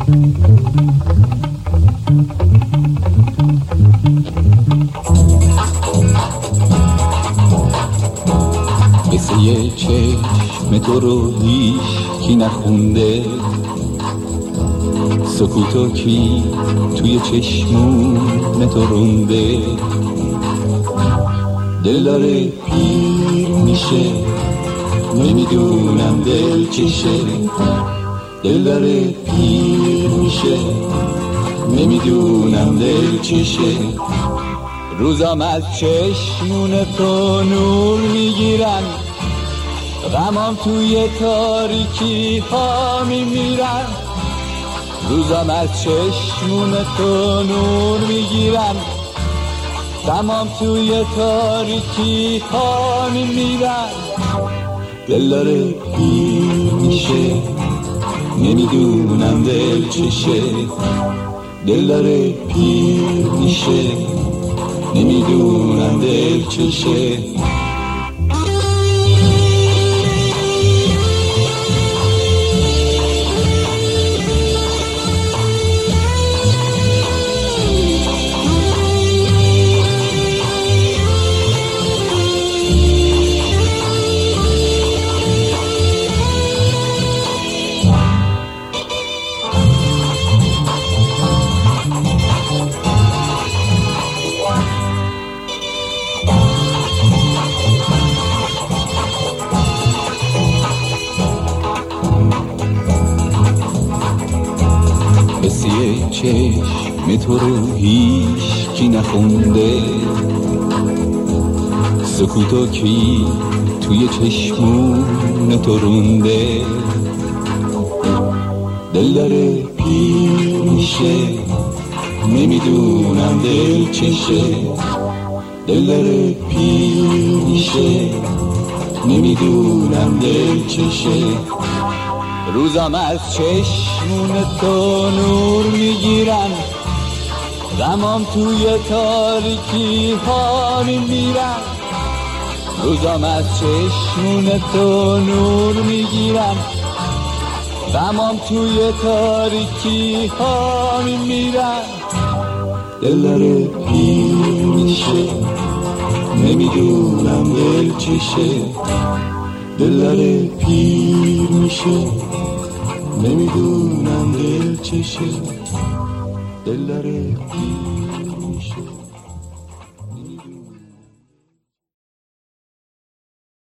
قصه چشم تو رو هیچکی نخونده، سکوتو کی توی چشمون تو رونده. دل داره پیر میشه، نمیدونم دل چشه. دل داره پیر میشه، نمیدونم دل چشه. روزام از چشمون تو نور میگیرن، غمام توی تاریکی ها میمیرن. روزام از چشمون تو نور میگیرن، غمام توی تاریکی ها میمیرن. دل داره پیر میشه، نمیدونم دل چشه. دل داره پیر میشه، نمیدونم دل چشه. قصه چشم تو رو هیچکی نخونده، سکوتو کی توی چشمون تو رونده. دل داره پیر میشه، نمیدونم دل چشه. دل داره پیر میشه، نمیدونم دل چشه. روزام از چشمون تو نور میگیرن، غمام توی تاریکی ها میمیرن. روزام از چشمون تو نور میگیرن، غمام توی تاریکی ها میمیرن. دل داره پیر میشه، نمیدونم دل چشه. دل داره پیر میشه، نمیدونم دل چشه. دل داره پیر